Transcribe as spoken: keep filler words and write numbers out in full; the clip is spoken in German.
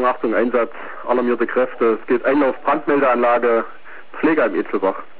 Achtung, Einsatz, alarmierte Kräfte. Es geht Einlauf, Brandmeldeanlage, Pflegeheim Etzelbach.